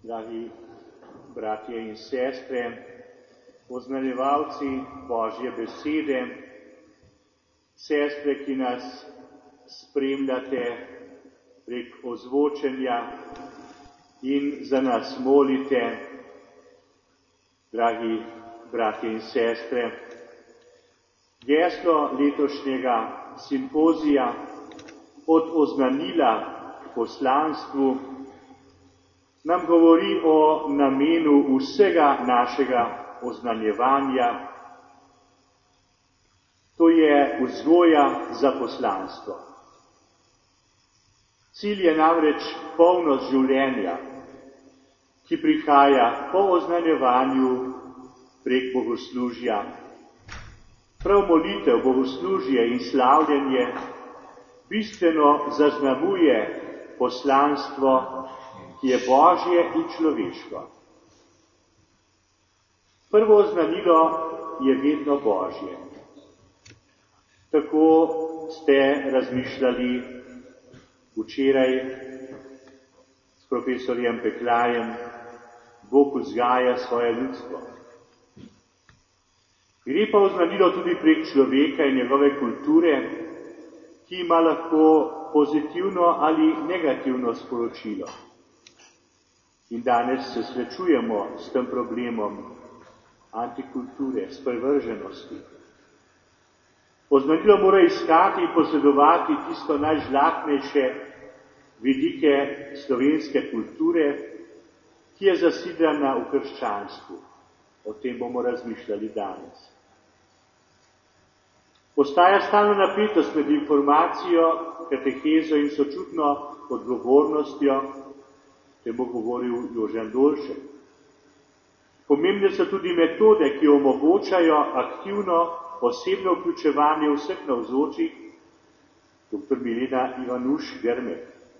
Dragi bratje in sestre, oznanjevalci Božje besede, sestre, ki nas spremljate prek ozvočenja in za nas molite, dragi bratje in sestre, geslo letošnjega simpozija od oznanila k poslanstvu nam govori o namenu vsega našega oznanjevanja, to je vzgoja za poslanstvo. Cilj je namreč polnost življenja, ki prihaja po oznanjevanju prek bogoslužja. Prav molitev, bogoslužje in slavljenje bistveno zaznamuje poslanstvo, ki je Božje in človeško. Prvo oznanilo je vedno Božje. Tako ste razmišljali včeraj s profesorjem Peklajem, Bog vzgaja svoje ljudstvo. Gre pa oznanilo tudi prek človeka in njegove kulture, ki ima lahko pozitivno ali negativno sporočilo. In danes se srečujemo s tem problemom antikulture, sprevrženosti. Oznanilo mora iskati in posredovati tisto najžlahtnejše vidike slovenske kulture, ki je zasidrana v krščanstvu. O tem bomo razmišljali danes. Postaja stalna napetost med informacijo, katehezo in sočutno odgovornostjo, te bo govoril Jožan Dolšek. Pomembne so tudi metode, ki omogočajo aktivno osebno vključevanje vseh navzočih, dr. Milena Ivanuš Grmek.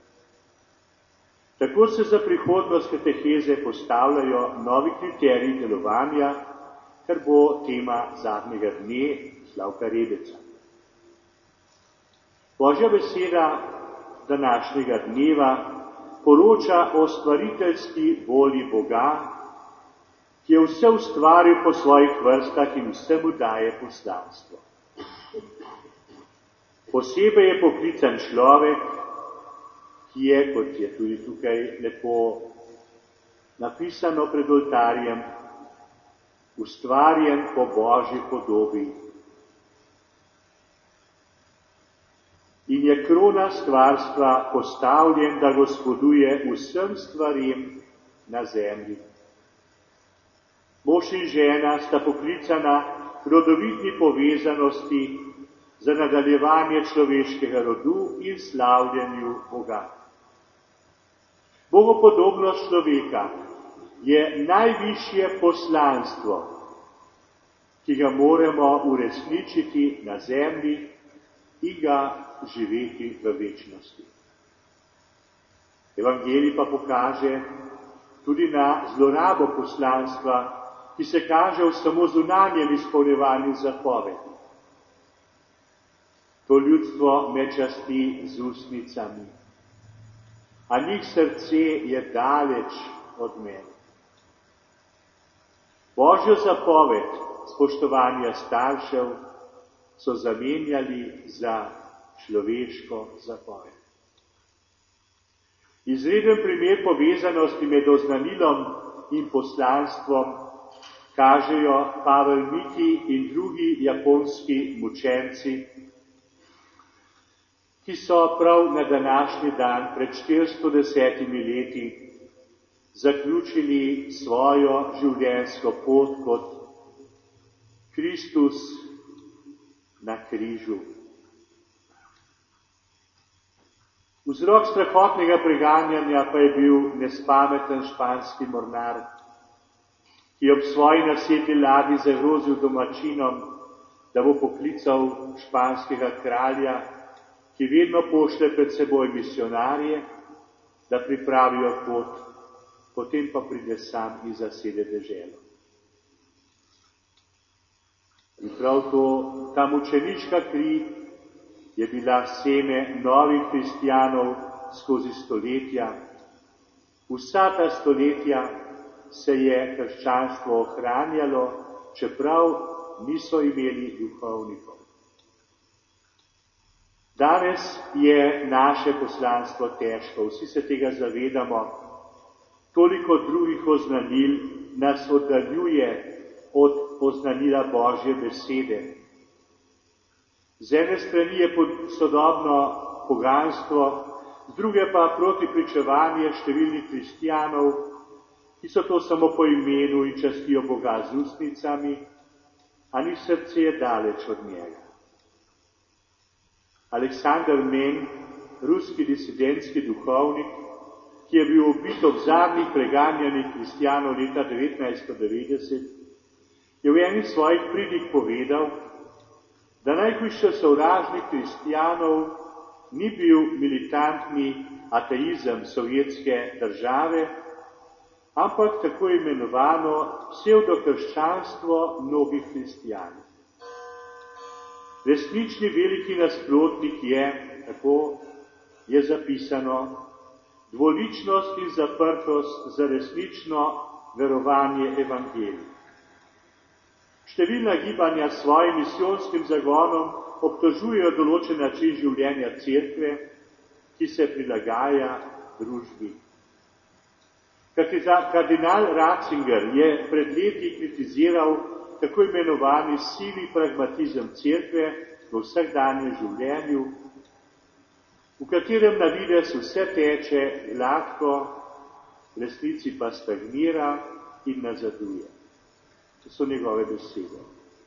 Tako se za prihodnost kateheze postavljajo novi kriteriji delovanja, kar bo tema zadnjega dne Slavka Rebeca. Božja beseda današnjega dneva poroča o stvariteljski volji Boga, ki je vse ustvaril po svojih vrstah in vsemu daje poslanstvo. Posebej je poklican človek, ki je, kot je tudi tukaj lepo napisano pred oltarjem, ustvarjen po Božji podobi. In je krona stvarstva postavljen, da gospoduje vsem stvarem na zemlji. Mož in žena sta poklicana k rodovitni povezanosti za nadaljevanje človeškega rodu in slavljenju Boga. Bogopodobnost človeka je najvišje poslanstvo, ki ga moramo uresničiti na zemlji in ga živeti v večnosti. Evangelij pa pokaže tudi na zlorabo poslanstva, ki se kaže v samo zunanjem izpolnjevanju zapovedi. To ljudstvo me časti z ustnicami, a njih srce je daleč od mene. Božjo zapoved spoštovanja staršev so zamenjali za človeško zapoved. Izreden primer povezanosti med oznanilom in poslanstvom kažejo Pavel Miki in drugi japonski mučenci, ki so prav na današnji dan pred 410 leti zaključili svojo življenjsko pot kot Kristus na križu. Vzrok strahotnega preganjanja pa je bil nespameten španski mornar, ki je ob svoji nasedli ladji zagrozil domačinom, da bo poklical španskega kralja, ki vedno pošlje pred seboj misionarje, da pripravijo pot, potem pa pride sam in zasede deželo. In prav ta mučeniška kri je bila seme novih kristjanov skozi stoletja, Vsa ta stoletja se je krščanstvo ohranjalo, čeprav niso imeli duhovnikov. Danes je naše poslanstvo težko, vsi se tega zavedamo. Toliko drugih oznanil nas oddaljuje od oznanila Božje besede. Z ene strani je sodobno poganstvo, z druge pa protipričevanje številnih kristjanov, ki so to samo po imenu in častijo Boga z ustnicami, a njih srce je daleč od njega. Aleksandar Men, ruski disidentski duhovnik, ki je bil ubit ob zadnjih preganjanih kristjanov leta 1990, je v enih svojih pridig povedal, da najhujši sovražnik kristjanov ni bil militantni ateizem sovjetske države, ampak tako imenovano psevdokrščanstvo mnogih kristjanov. Resnični veliki nasprotnik je, tako je zapisano, dvoličnost in zaprtost za resnično verovanje evangelija. Številna gibanja s svojim misijonskim zagonom obtožujejo določen način življenja cerkve, ki se prilagaja družbi. Kardinal Ratzinger je pred leti kritiziral tako imenovani sivi pragmatizem cerkve v vsakdanjem življenju, v katerem na videz vse teče gladko, v resnici pa stagnira in nazaduje. To so njegove besede.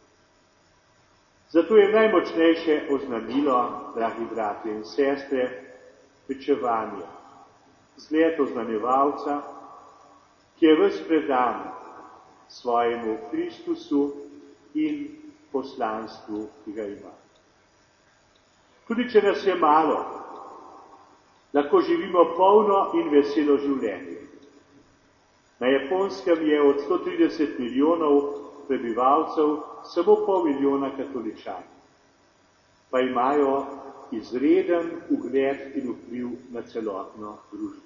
Zato je najmočnejše oznanilo, dragi bratje in sestre, pričevanje, zgled oznanjevalca, ki je ves predan svojemu Kristusu in poslanstvu, ki ga ima. Tudi če nas je malo, lahko živimo polno in veselo življenje. Na Japonskem je od 130 milijonov prebivalcev samo pol milijona katoličanov, pa imajo izreden ugled in vpliv na celotno družbo.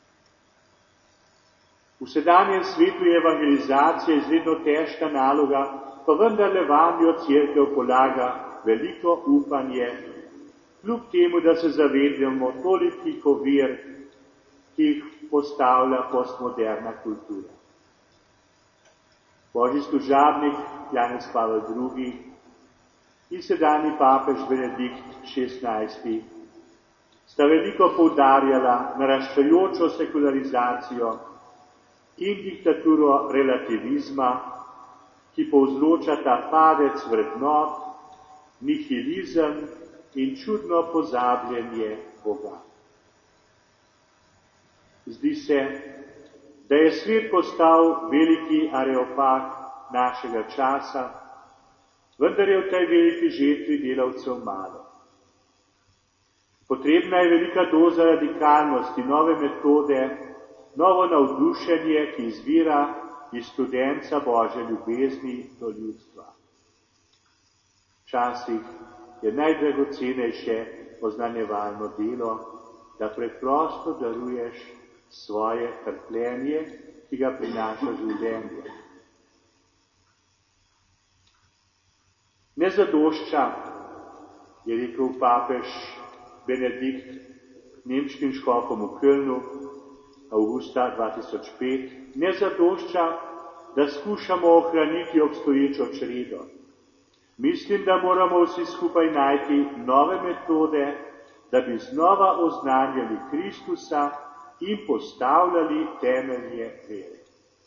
V sedanjem svetu je evangelizacija izredno težka naloga, pa vendarle vanjo cerkev polaga veliko upanje, kljub temu, da se zavedamo tolikih ovir, ki jih postavlja postmoderna kultura. Božji služabnik Janez Pavel II. In sedanji papež Benedikt XVI. sta veliko poudarjala naraščajočo sekularizacijo in diktaturo relativizma, ki povzroča ta padec vrednot, nihilizem in čudno pozabljanje Boga. Zdi se, da je svet postal veliki areopag našega časa, vendar je v tej veliki žetvi delavcev malo. Potrebna je velika doza radikalnosti, nove metode, novo navdušenje, ki izvira iz studenca Božje ljubezni do ljudstva. Včasih je najdragocenejše oznanjevalno delo, da preprosto daruješ svoje trpljenje, ki ga prinaša življenje. Ne zadošča, je rekel papež Benedikt nemškim škofom v Kölnu avgusta 2005, ne zadošča, da skušamo ohraniti obstoječo čredo. Mislim, da moramo vsi skupaj najti nove metode, da bi znova oznanjali Kristusa in postavljali temelje vere.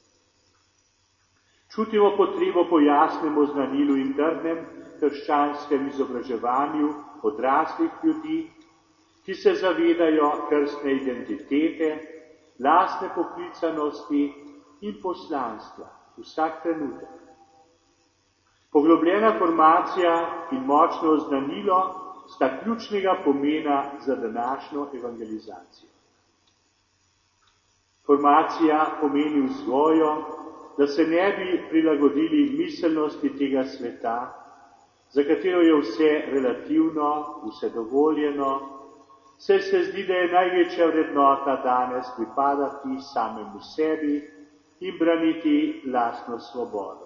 Čutimo potrebo po jasnem oznanilu in trdnem krščanskem izobraževanju odraslih ljudi, ki se zavedajo krstne identitete, lastne poklicanosti in poslanstva vsak trenutek. Poglobljena formacija in močno oznanilo sta ključnega pomena za današnjo evangelizacijo. Formacija pomeni vzgojo, da se ne bi prilagodili miselnosti tega sveta, za katero je vse relativno, vse dovoljeno, saj se zdi, da je največja vrednota danes pripadati samemu sebi in braniti lastno svobodo.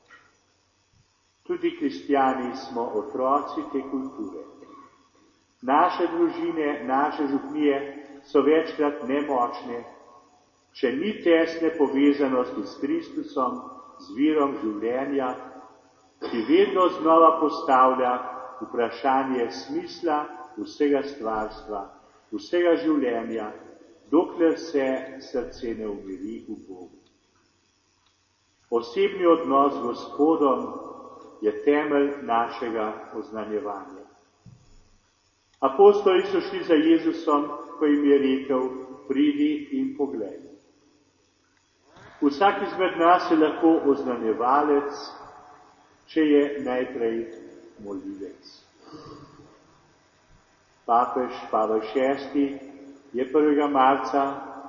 Tudi kristjani smo otroci te kulture. Naše družine, naše župnije so večkrat nemočne, če ni tesne povezanosti s Kristusom, z virom življenja, ki vedno znova postavlja vprašanje smisla vsega stvarstva, vsega življenja, dokler se srce ne umiri v Bogu. Osebni odnos z Gospodom je temelj našega oznanjevanja. Apostoli so šli za Jezusom, ko jim je rekel, pridi in poglej. Vsak izmed nas je lahko oznanjevalec, če je najprej molivec. Papež Pavel VI je 1. marca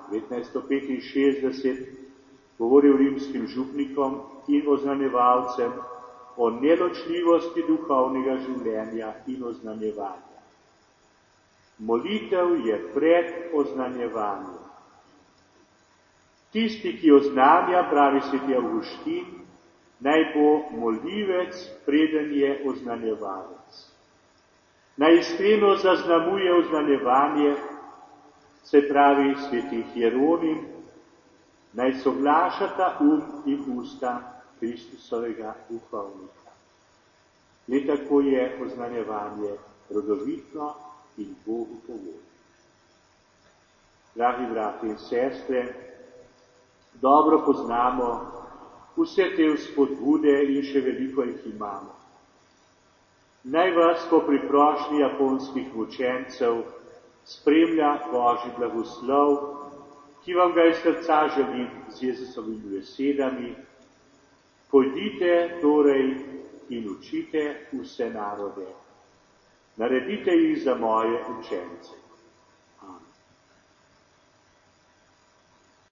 1965 govoril rimskim župnikom in oznanjevalcem o neločljivosti duhovnega življenja in oznanjevanja. Molitev je pred oznanjevanjem. Tisti, ki oznanja, pravi sveti Avguštin, naj bo molivec, preden je oznanjevalec. Naj iskreno zaznamuje oznanjevanje, se pravi sveti Hieronim, naj soglašata in usta Kristusovega duhovnika. Le tako je oznanjevanje rodovitno in Bogu po volji. Dragi brati in sestre, dobro poznamo vse te vzpodbude in še veliko jih imamo. Naj vas po priprošnji japonskih učencev spremlja Božji blagoslov, ki vam ga iz srca želim z Jezusovimi besedami. Pojdite torej in učite vse narode. Naredite jih za moje učence.